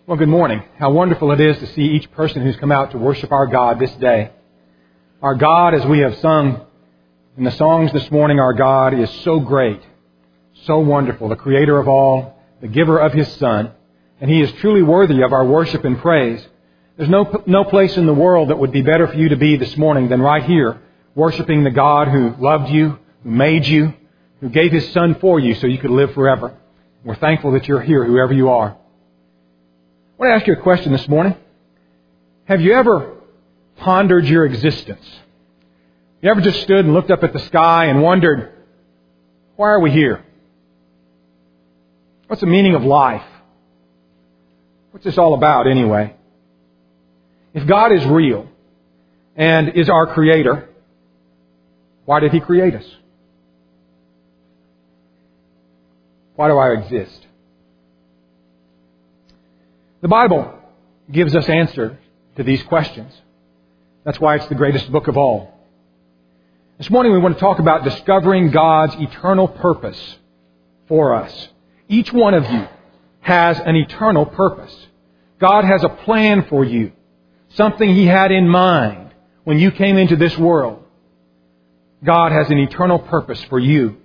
Well, good morning. How wonderful it is to see each person who's come out to worship our God this day. Our God, as we have sung in the songs this morning, our God is so great, so wonderful, the Creator of all, the giver of His Son, and He is truly worthy of our worship and praise. There's no place in the world that would be better for you to be this morning than right here, worshiping the God who loved you, who made you, who gave His Son for you so you could live forever. We're thankful that you're here, whoever you are. I want to ask you a question this morning. Have you ever pondered your existence? You ever just stood and looked up at the sky and wondered, why are we here? What's the meaning of life? What's this all about anyway? If God is real and is our Creator, why did He create us? Why do I exist? The Bible gives us answers to these questions. That's why it's the greatest book of all. This morning we want to talk about discovering God's eternal purpose for us. Each one of you has an eternal purpose. God has a plan for you. Something He had in mind when you came into this world. God has an eternal purpose for you.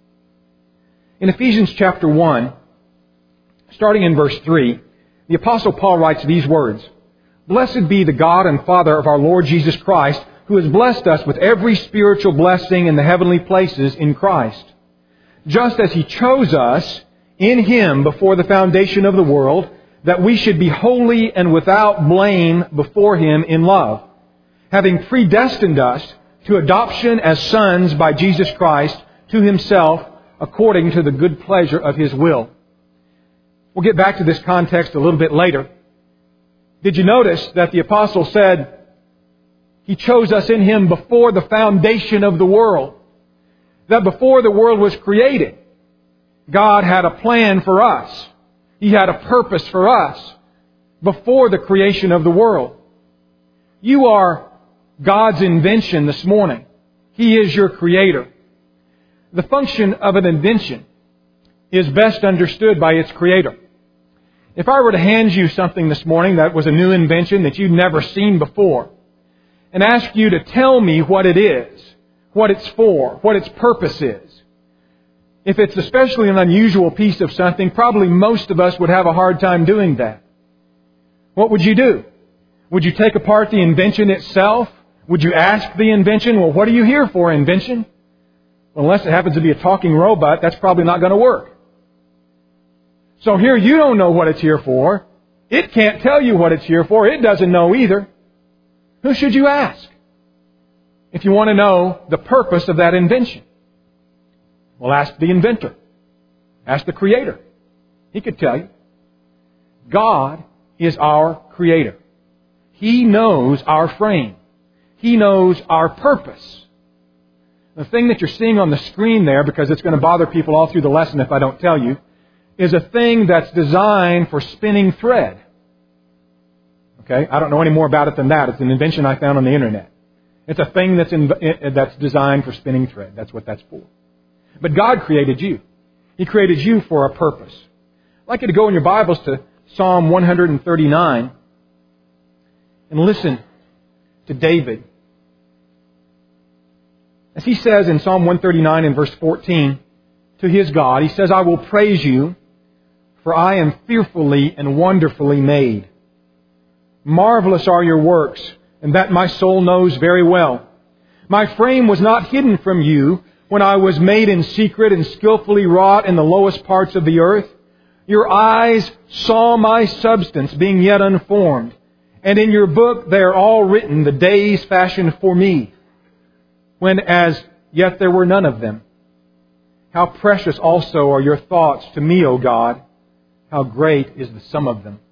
In Ephesians chapter 1, starting in verse 3, the Apostle Paul writes these words, "Blessed be the God and Father of our Lord Jesus Christ, who has blessed us with every spiritual blessing in the heavenly places in Christ, just as He chose us in Him before the foundation of the world, that we should be holy and without blame before Him in love, having predestined us to adoption as sons by Jesus Christ to Himself, according to the good pleasure of His will." We'll get back to this context a little bit later. Did you notice that the apostle said He chose us in Him before the foundation of the world? That before the world was created, God had a plan for us. He had a purpose for us before the creation of the world. You are God's invention this morning. He is your Creator. The function of an invention is best understood by its creator. If I were to hand you something this morning that was a new invention that you'd never seen before, and ask you to tell me what it is, what it's for, what its purpose is, if it's especially an unusual piece of something, probably most of us would have a hard time doing that. What would you do? Would you take apart the invention itself? Would you ask the invention, well, what are you here for, invention? Well, unless it happens to be a talking robot, that's probably not going to work. So here you don't know what it's here for. It can't tell you what it's here for. It doesn't know either. Who should you ask if you want to know the purpose of that invention? Well, ask the inventor. Ask the Creator. He could tell you. God is our Creator. He knows our frame. He knows our purpose. The thing that you're seeing on the screen there, because it's going to bother people all through the lesson if I don't tell you, is a thing that's designed for spinning thread. Okay? I don't know any more about it than that. It's an invention I found on the internet. It's a thing that's designed for spinning thread. That's what that's for. But God created you. He created you for a purpose. I'd like you to go in your Bibles to Psalm 139 and listen to David. As he says in Psalm 139 in verse 14 to his God, he says, "I will praise you, for I am fearfully and wonderfully made. Marvelous are your works, and that my soul knows very well. My frame was not hidden from you when I was made in secret and skillfully wrought in the lowest parts of the earth. Your eyes saw my substance being yet unformed, and in your book they are all written, the days fashioned for me, when as yet there were none of them. How precious also are your thoughts to me, O God. How great is the sum of them."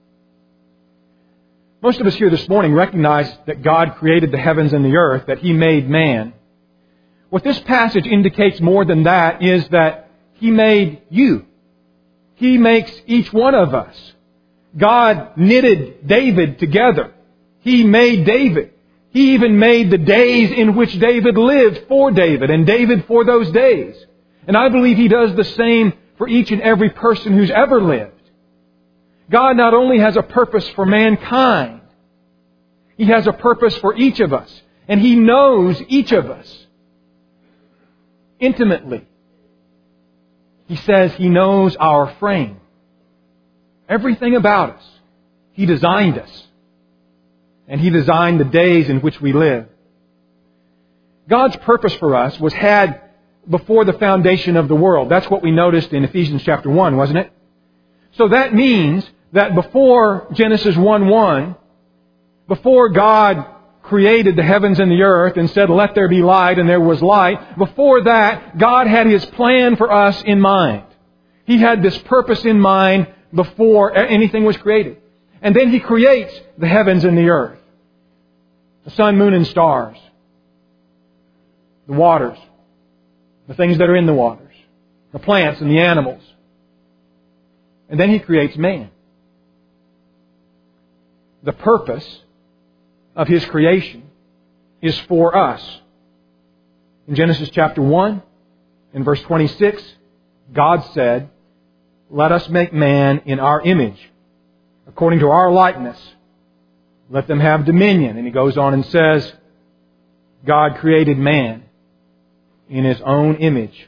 Most of us here this morning recognize that God created the heavens and the earth, that He made man. What this passage indicates more than that is that He made you. He makes each one of us. God knitted David together. He made David. He even made the days in which David lived for David, and David for those days. And I believe He does the same for each and every person who's ever lived. God not only has a purpose for mankind, He has a purpose for each of us. And He knows each of us intimately. He says He knows our frame. Everything about us. He designed us. And He designed the days in which we live. God's purpose for us was had before the foundation of the world. That's what we noticed in Ephesians chapter 1, wasn't it? So that means that before Genesis 1:1, before God created the heavens and the earth and said, "Let there be light," and there was light, before that, God had His plan for us in mind. He had this purpose in mind before anything was created. And then He creates the heavens and the earth, the sun, moon, and stars, the waters, the things that are in the waters, the plants and the animals. And then He creates man. The purpose of His creation is for us. In Genesis chapter 1, in verse 26, God said, "Let us make man in our image, according to our likeness. Let them have dominion." And He goes on and says, God created man in His own image.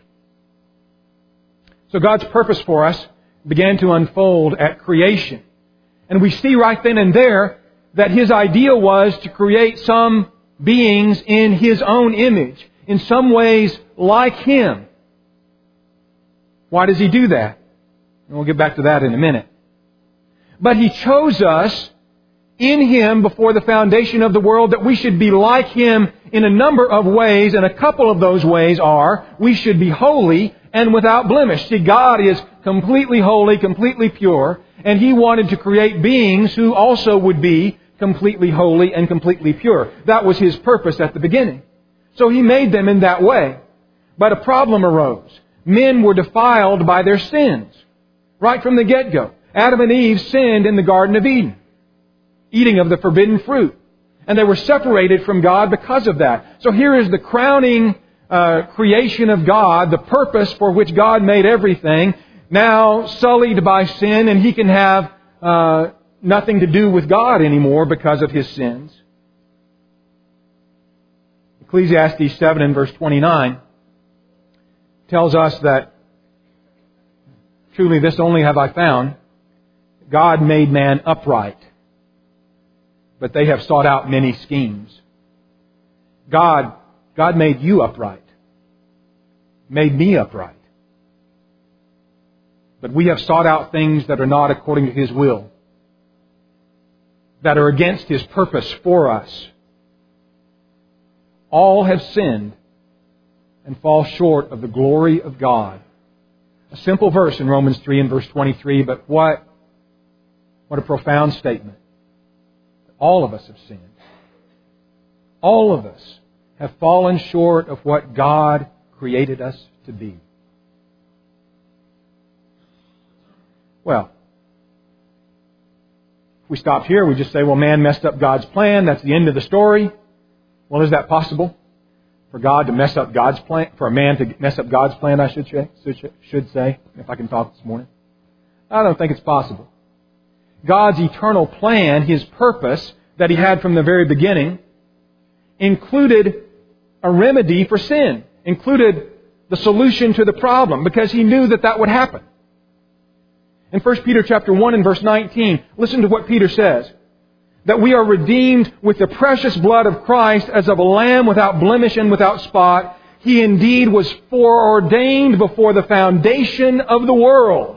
So God's purpose for us began to unfold at creation. And we see right then and there that His idea was to create some beings in His own image, in some ways like Him. Why does He do that? And we'll get back to that in a minute. But He chose us in Him before the foundation of the world that we should be like Him in a number of ways, and a couple of those ways are we should be holy and without blemish. See, God is completely holy, completely pure, and He wanted to create beings who also would be completely holy and completely pure. That was His purpose at the beginning. So He made them in that way. But a problem arose. Men were defiled by their sins. Right from the get-go. Adam and Eve sinned in the Garden of Eden, eating of the forbidden fruit. And they were separated from God because of that. So here is the crowning creation of God, the purpose for which God made everything, now sullied by sin, and He can have nothing to do with God anymore because of his sins. Ecclesiastes 7 and verse 29 tells us that, truly this only have I found, God made man upright, but they have sought out many schemes. God made you upright, made me upright. But we have sought out things that are not according to His will, that are against His purpose for us. All have sinned and fall short of the glory of God. A simple verse in Romans 3 and verse 23, but what a profound statement. All of us have sinned. All of us have fallen short of what God created us to be. Well, if we stop here, we just say, well, man messed up God's plan. That's the end of the story. Well, is that possible? For God to mess up God's plan? For a man to mess up God's plan, I should say, if I can talk this morning. I don't think it's possible. God's eternal plan, His purpose that He had from the very beginning, included a remedy for sin, included the solution to the problem, because He knew that that would happen. In 1 Peter chapter 1 and verse 19, listen to what Peter says. That we are redeemed with the precious blood of Christ as of a lamb without blemish and without spot. He indeed was foreordained before the foundation of the world.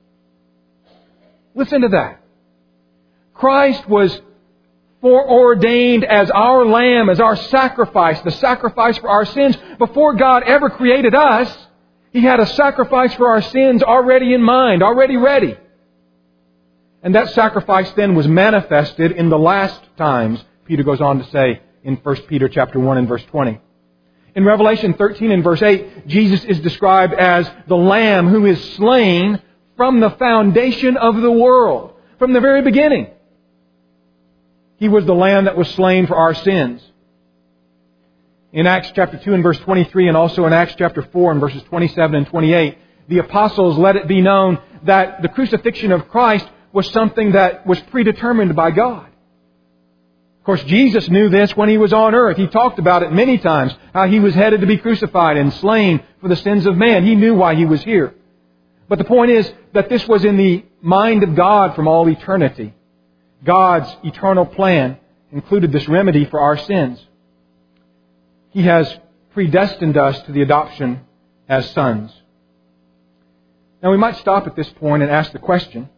Listen to that. Christ was foreordained as our lamb, as our sacrifice, the sacrifice for our sins. Before God ever created us, He had a sacrifice for our sins already in mind, already ready. And that sacrifice then was manifested in the last times, Peter goes on to say in 1 Peter chapter 1 and verse 20. In Revelation 13 and verse 8, Jesus is described as the Lamb who is slain from the foundation of the world, from the very beginning. He was the Lamb that was slain for our sins. In Acts chapter 2 and verse 23 and also in Acts chapter 4 and verses 27 and 28, the apostles let it be known that the crucifixion of Christ was something that was predetermined by God. Of course, Jesus knew this when He was on earth. He talked about it many times, how He was headed to be crucified and slain for the sins of man. He knew why He was here. But the point is that this was in the mind of God from all eternity. God's eternal plan included this remedy for our sins. He has predestined us to the adoption as sons. Now we might stop at this point and ask the question,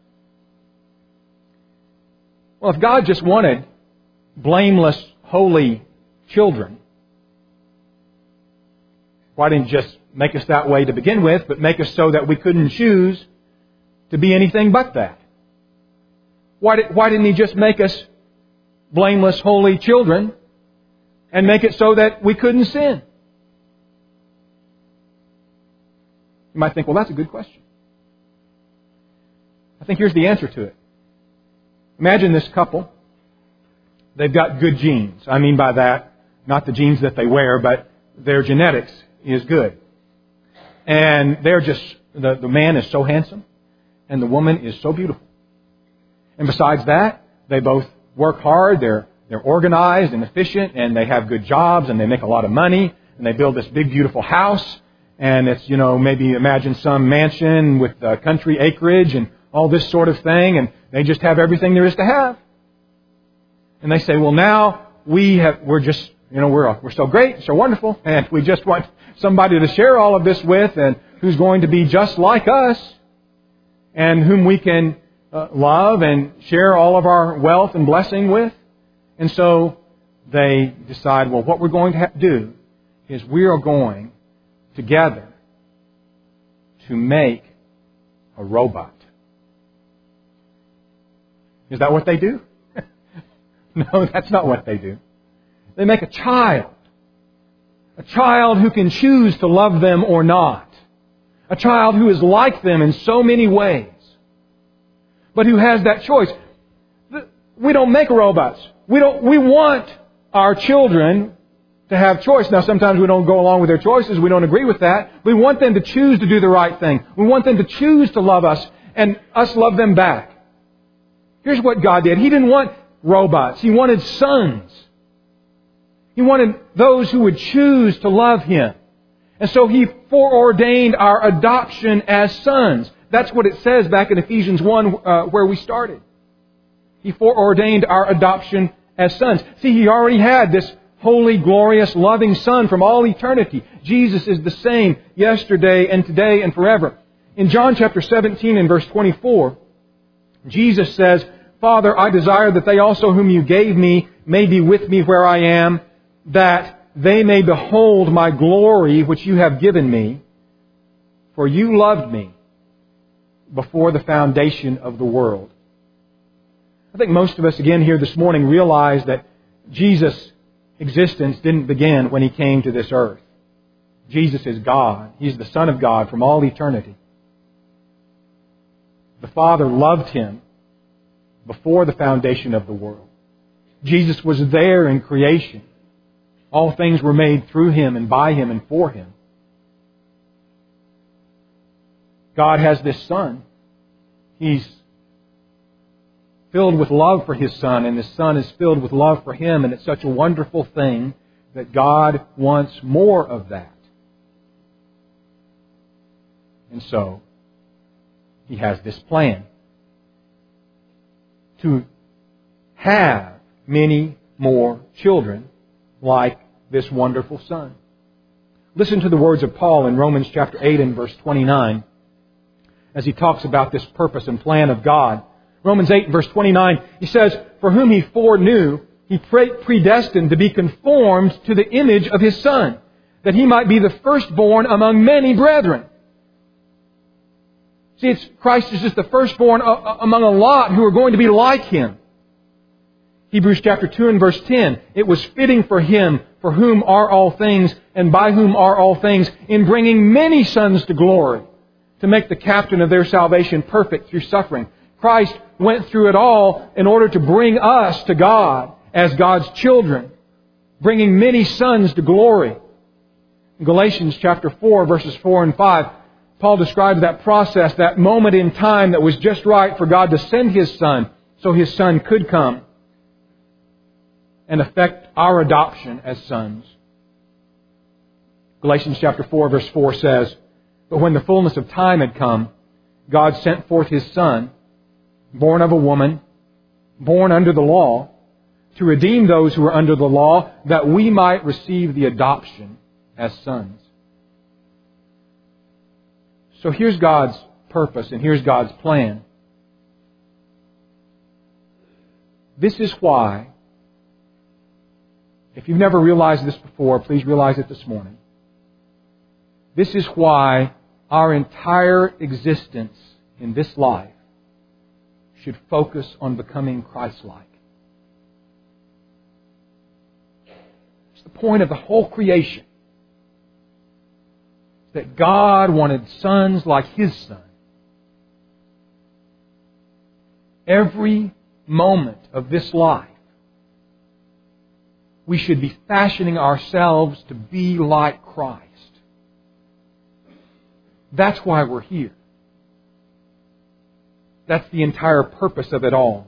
well, if God just wanted blameless, holy children, why didn't He just make us that way to begin with, but make us so that we couldn't choose to be anything but that? Why didn't He just make us blameless, holy children and make it so that we couldn't sin? You might think, well, that's a good question. I think here's the answer to it. Imagine this couple. They've got good genes. I mean by that, not the genes that they wear, but their genetics is good. And they're just, the man is so handsome and the woman is so beautiful. And besides that, they both work hard, they're organized and efficient, and they have good jobs, and they make a lot of money, and they build this big, beautiful house, and it's, maybe imagine some mansion with country acreage and all this sort of thing, and they just have everything there is to have. And they say, well, now we're so great, so wonderful, and we just want somebody to share all of this with, and who's going to be just like us, and whom we can love and share all of our wealth and blessing with. And so they decide, well, what we're going to do is we are going together to make a robot. Is that what they do? No, that's not what they do. They make a child who can choose to love them or not. A child who is like them in so many ways, but who has that choice. We don't make robots. We want our children to have choice. Now, sometimes we don't go along with their choices. We don't agree with that. We want them to choose to do the right thing. We want them to choose to love us and us love them back. Here's what God did. He didn't want robots. He wanted sons. He wanted those who would choose to love Him. And so He foreordained our adoption as sons. That's what it says back in Ephesians 1 where we started. He foreordained our adoption as sons. See, He already had this holy, glorious, loving Son from all eternity. Jesus is the same yesterday and today and forever. In John chapter 17 and verse 24, Jesus says, Father, I desire that they also whom You gave Me may be with Me where I am, that they may behold My glory which You have given Me, for You loved Me before the foundation of the world. I think most of us, again, here this morning realize that Jesus' existence didn't begin when He came to this earth. Jesus is God. He's the Son of God from all eternity. The Father loved Him before the foundation of the world. Jesus was there in creation. All things were made through Him and by Him and for Him. God has this Son. He's filled with love for His Son, and His Son is filled with love for Him, and it's such a wonderful thing that God wants more of that. And so, He has this plan to have many more children like this wonderful Son. Listen to the words of Paul in Romans chapter 8 and verse 29 as he talks about this purpose and plan of God. Romans 8 verse 29, he says, For whom He foreknew, He predestined to be conformed to the image of His Son, that He might be the firstborn among many brethren. See, Christ is just the firstborn among a lot who are going to be like Him. Hebrews chapter 2 and verse 10, it was fitting for Him, for whom are all things, and by whom are all things, in bringing many sons to glory, to make the captain of their salvation perfect through suffering. Christ went through it all in order to bring us to God as God's children, bringing many sons to glory. In Galatians chapter 4, verses 4 and 5 Paul describes that process, that moment in time that was just right for God to send His Son so His Son could come and affect our adoption as sons. Galatians chapter 4 verse 4 says, "But when the fullness of time had come, God sent forth His Son, born of a woman, born under the law, to redeem those who were under the law, that we might receive the adoption as sons." So here's God's purpose and here's God's plan. This is why, if you've never realized this before, please realize it this morning. This is why our entire existence in this life should focus on becoming Christ-like. It's the point of the whole creation. That God wanted sons like His Son. Every moment of this life, we should be fashioning ourselves to be like Christ. That's why we're here. That's the entire purpose of it all.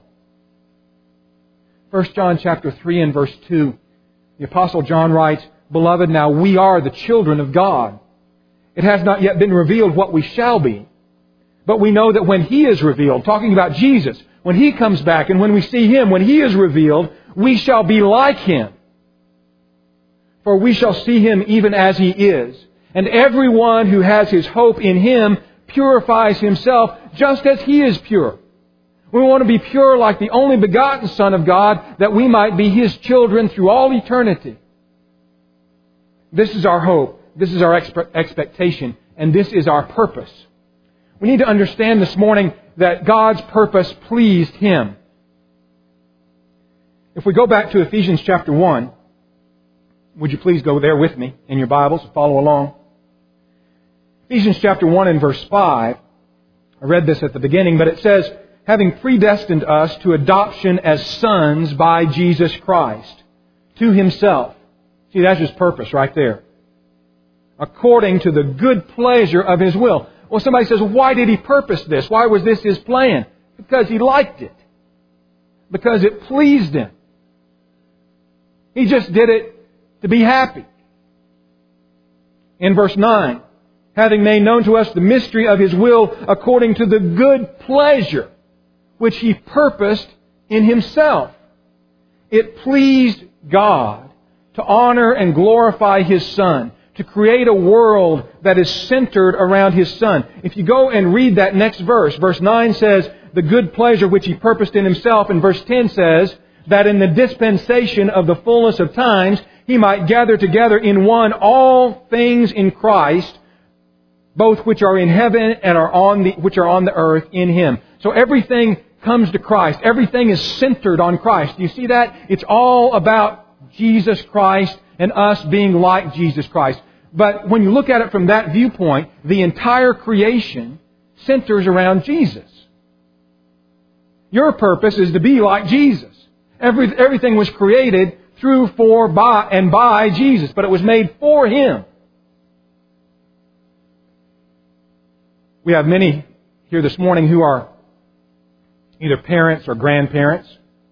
1 John chapter 3 and verse 2, the Apostle John writes, "Beloved, now we are the children of God. It has not yet been revealed what we shall be. But we know that when He is revealed," talking about Jesus, when He comes back and when we see Him, when He is revealed, we shall be like Him. For we shall see Him even as He is. And everyone who has his hope in Him purifies himself just as He is pure. We want to be pure like the only begotten Son of God, that we might be His children through all eternity. This is our hope. This is our expectation. And this is our purpose. We need to understand this morning that God's purpose pleased Him. If we go back to Ephesians chapter 1, would you please go there with me in your Bibles and follow along? Ephesians chapter 1 and verse 5. I read this at the beginning, but it says, "Having predestined us to adoption as sons by Jesus Christ, to Himself." See, that's His purpose right there. "According to the good pleasure of His will." Well, somebody says, why did He purpose this? Why was this His plan? Because He liked it. Because it pleased Him. He just did it to be happy. In verse 9, "Having made known to us the mystery of His will according to the good pleasure which He purposed in Himself." It pleased God to honor and glorify His Son, to create a world that is centered around His Son. If you go and read that next verse, verse 9 says, "The good pleasure which He purposed in Himself," and verse 10 says, "that in the dispensation of the fullness of times He might gather together in one all things in Christ, both which are in heaven and which are on the earth in Him." So everything comes to Christ. Everything is centered on Christ. Do you see that? It's all about Jesus Christ and us being like Jesus Christ. But when you look at it from that viewpoint, the entire creation centers around Jesus. Your purpose is to be like Jesus. Everything was created through, for, by, and by Jesus, but it was made for Him. We have many here this morning who are either parents or grandparents.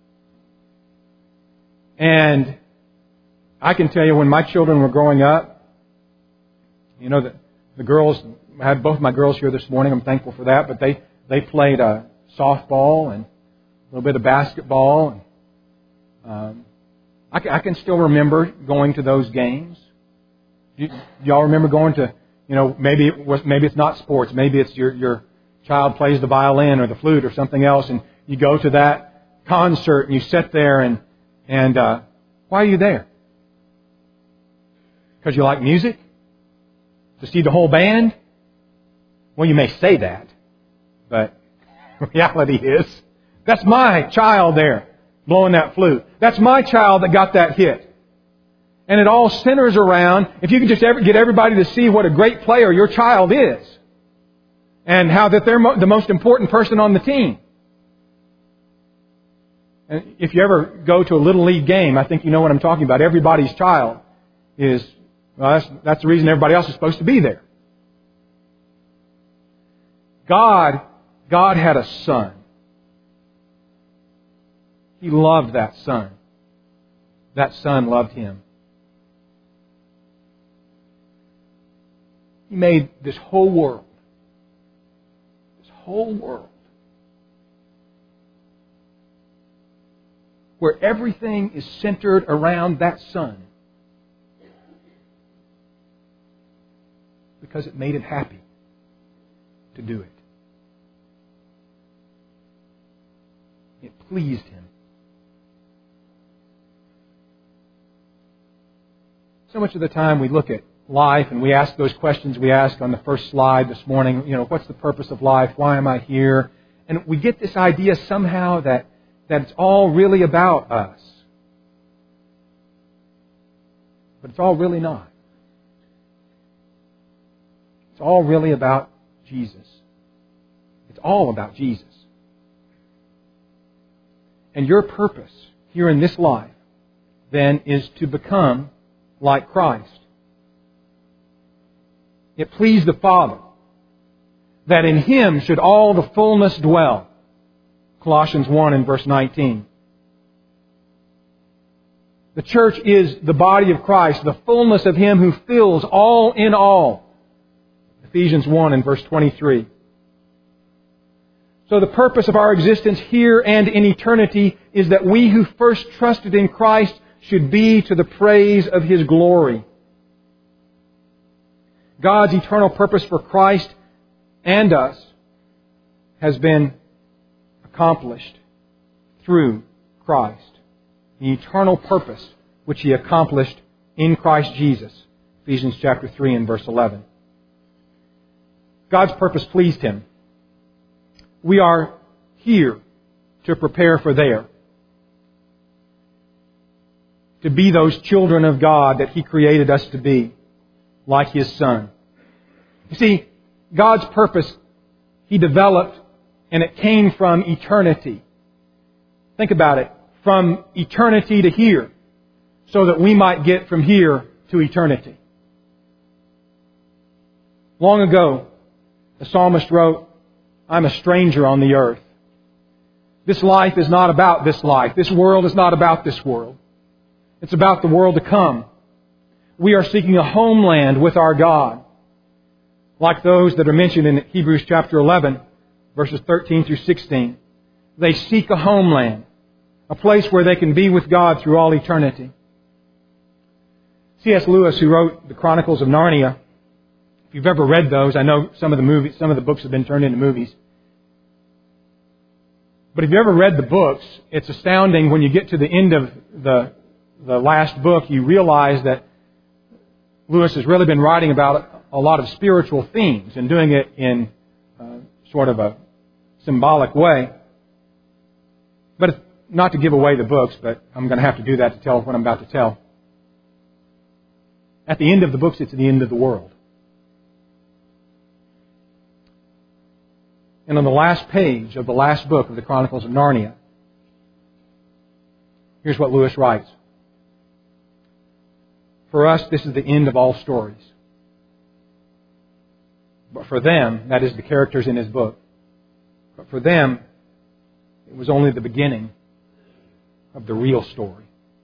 And I can tell you, when my children were growing up, you know, the girls, I had both my girls here this morning, I'm thankful for that, but they played softball and a little bit of basketball. And I can still remember going to those games. Do y'all remember going to, you know, maybe it's not sports, maybe it's your child plays the violin or the flute or something else, and you go to that concert and you sit there and why are you there? Because you like music? To see the whole band? Well, you may say that, but reality is, that's my child there blowing that flute. That's my child that got that hit. And it all centers around, if you can just get everybody to see what a great player your child is, and how that they're the most important person on the team. And if you ever go to a Little League game, I think you know what I'm talking about. Everybody's child is, well, that's the reason everybody else is supposed to be there. God had a Son. He loved that Son. That Son loved Him. He made this whole world. This whole world. Where everything is centered around that Son. Because it made Him happy to do it. It pleased Him. So much of the time we look at life and we ask those questions we asked on the first slide this morning. What's the purpose of life? Why am I here? And we get this idea somehow that it's all really about us. But it's all really not. It's all really about Jesus. It's all about Jesus. And your purpose here in this life, then, is to become like Christ. It pleased the Father that in Him should all the fullness dwell. Colossians 1 and verse 19. The church is the body of Christ, the fullness of Him who fills all in all. Ephesians 1 and verse 23. So the purpose of our existence here and in eternity is that we who first trusted in Christ should be to the praise of His glory. God's eternal purpose for Christ and us has been accomplished through Christ. The eternal purpose which He accomplished in Christ Jesus. Ephesians chapter 3 and verse 11. God's purpose pleased Him. We are here to prepare for there. To be those children of God that He created us to be, like His Son. You see, God's purpose He developed, and it came from eternity. Think about it. From eternity to here, so that we might get from here to eternity. Long ago, the psalmist wrote, I'm a stranger on the earth. This life is not about this life. This world is not about this world. It's about the world to come. We are seeking a homeland with our God, like those that are mentioned in Hebrews chapter 11, verses 13 through 16. They seek a homeland, a place where they can be with God through all eternity. C.S. Lewis, who wrote the Chronicles of Narnia, if you've ever read those, I know some of the books have been turned into movies. But if you ever read the books, it's astounding when you get to the end of the last book, you realize that Lewis has really been writing about a lot of spiritual themes and doing it in sort of a symbolic way. But not to give away the books, but I'm going to have to do that to tell what I'm about to tell. At the end of the books, it's the end of the world. And on the last page of the last book of the Chronicles of Narnia, here's what Lewis writes. For us, this is the end of all stories. But for them, that is the characters in his book, but for them, it was only the beginning of the real story.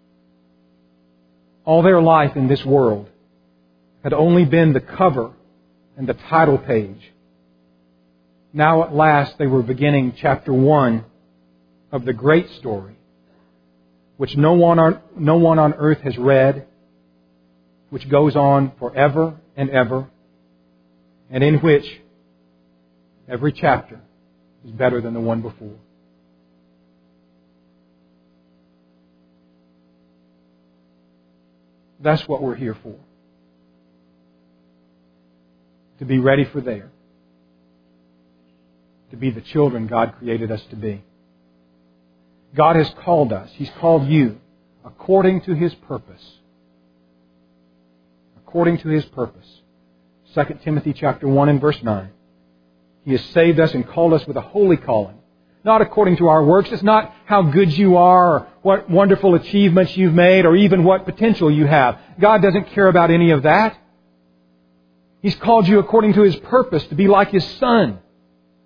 All their life in this world had only been the cover and the title page. Now at last they were beginning chapter 1 of the great story, which no one on earth has read, which goes on forever and ever, and in which every chapter is better than the one before. That's what we're here for. To be ready for there. To be the children God created us to be. God has called us. He's called you according to His purpose. According to His purpose. 2 Timothy chapter 1 and verse 9. He has saved us and called us with a holy calling. Not according to our works. It's not how good you are or what wonderful achievements you've made or even what potential you have. God doesn't care about any of that. He's called you according to His purpose to be like His Son.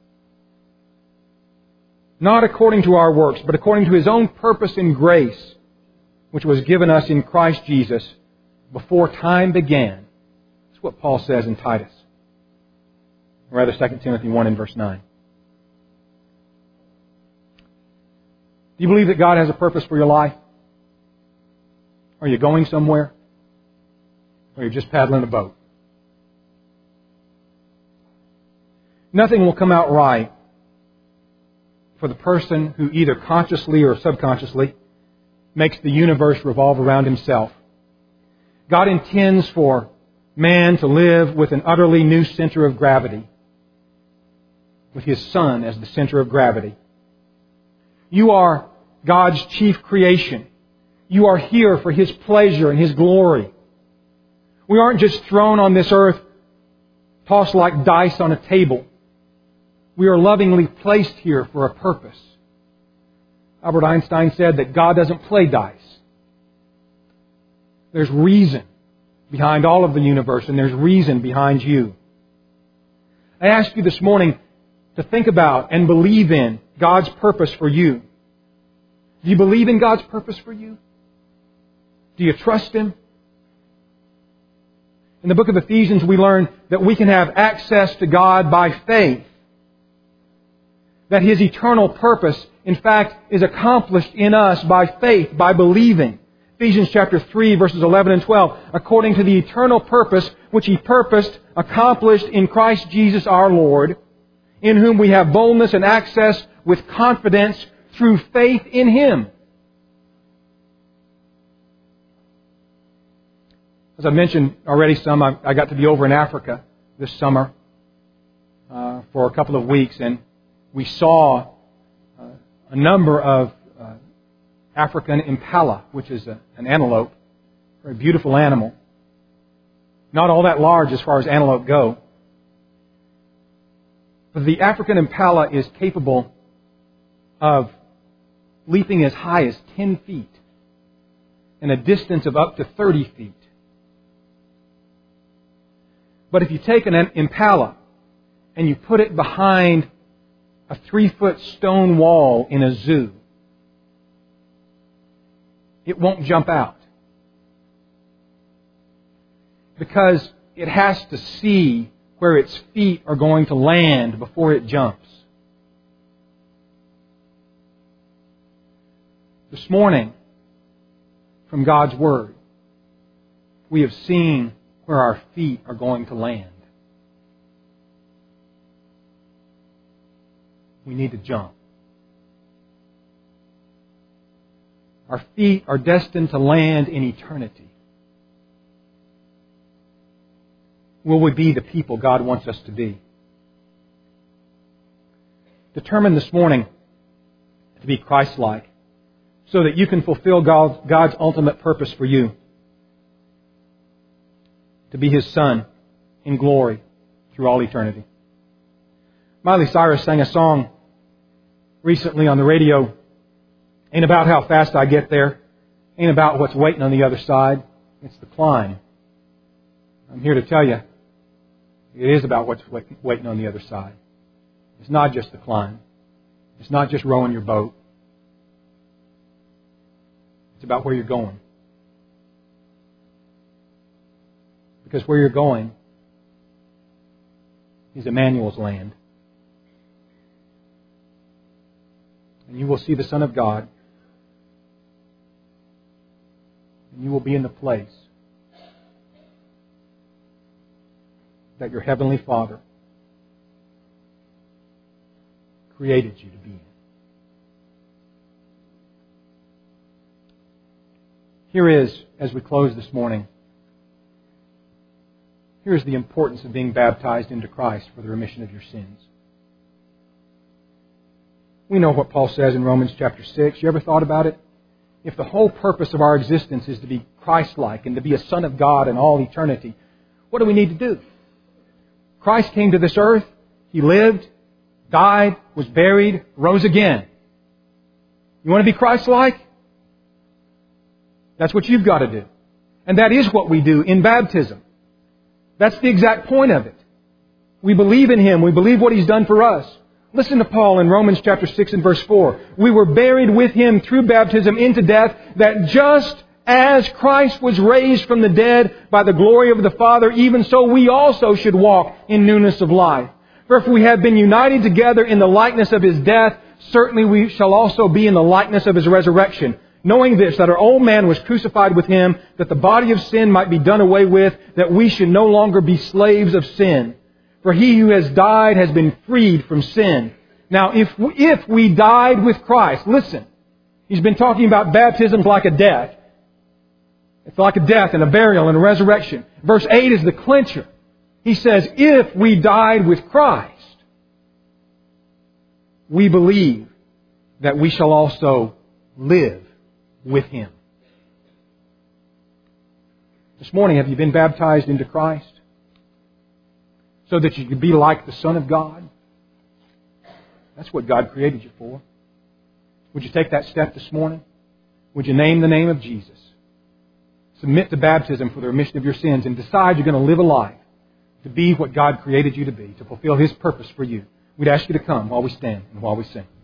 not according to our works, but according to His own purpose and grace, which was given us in Christ Jesus before time began. That's what Paul says in Titus. Or rather, 2 Timothy 1 and verse 9. Do you believe that God has a purpose for your life? Are you going somewhere? Or are you just paddling a boat? Nothing will come out right for the person who either consciously or subconsciously makes the universe revolve around himself. God intends for man to live with an utterly new center of gravity, with His Son as the center of gravity. You are God's chief creation. You are here for His pleasure and His glory. We aren't just thrown on this earth, tossed like dice on a table. We are lovingly placed here for a purpose. Albert Einstein said that God doesn't play dice. There's reason behind all of the universe, and there's reason behind you. I ask you this morning to think about and believe in God's purpose for you. Do you believe in God's purpose for you? Do you trust Him? In the book of Ephesians, we learn that we can have access to God by faith. That His eternal purpose, in fact, is accomplished in us by faith, by believing. Ephesians chapter 3, verses 11 and 12. According to the eternal purpose which He purposed, accomplished in Christ Jesus our Lord, in whom we have boldness and access with confidence through faith in Him. As I mentioned already I got to be over in Africa this summer for a couple of weeks, and we saw a number of African impala, which is an antelope, a very beautiful animal. Not all that large as far as antelope go. But the African impala is capable of leaping as high as 10 feet and a distance of up to 30 feet. But if you take an impala and you put it behind a 3-foot stone wall in a zoo, it won't jump out. Because it has to see where its feet are going to land before it jumps. This morning, from God's Word, we have seen where our feet are going to land. We need to jump. Our feet are destined to land in eternity. Will we be the people God wants us to be? Determine this morning to be Christ-like so that you can fulfill God's ultimate purpose for you. To be His Son in glory through all eternity. Miley Cyrus sang a song recently on the radio. Ain't about how fast I get there. Ain't about what's waiting on the other side. It's the climb. I'm here to tell you, it is about what's waiting on the other side. It's not just the climb. It's not just rowing your boat. It's about where you're going. Because where you're going is Emmanuel's land. And you will see the Son of God. And you will be in the place that your Heavenly Father created you to be in. Here is, as we close this morning, here's the importance of being baptized into Christ for the remission of your sins. We know what Paul says in Romans chapter 6. You ever thought about it? If the whole purpose of our existence is to be Christ-like and to be a Son of God in all eternity, what do we need to do? Christ came to this earth. He lived, died, was buried, rose again. You want to be Christ-like? That's what you've got to do. And that is what we do in baptism. That's the exact point of it. We believe in Him. We believe what He's done for us. Listen to Paul in Romans chapter 6 and verse 4. We were buried with Him through baptism into death, that just as Christ was raised from the dead by the glory of the Father, even so we also should walk in newness of life. For if we have been united together in the likeness of His death, certainly we shall also be in the likeness of His resurrection. Knowing this, that our old man was crucified with Him, that the body of sin might be done away with, that we should no longer be slaves of sin. For he who has died has been freed from sin. Now, if we died with Christ, listen, he's been talking about baptisms like a death. It's like a death and a burial and a resurrection. Verse 8 is the clincher. He says, if we died with Christ, we believe that we shall also live with Him. This morning, have you been baptized into Christ so that you could be like the Son of God? That's what God created you for. Would you take that step this morning? Would you name the name of Jesus? Submit to baptism for the remission of your sins and decide you're going to live a life to be what God created you to be, to fulfill His purpose for you. We'd ask you to come while we stand and while we sing.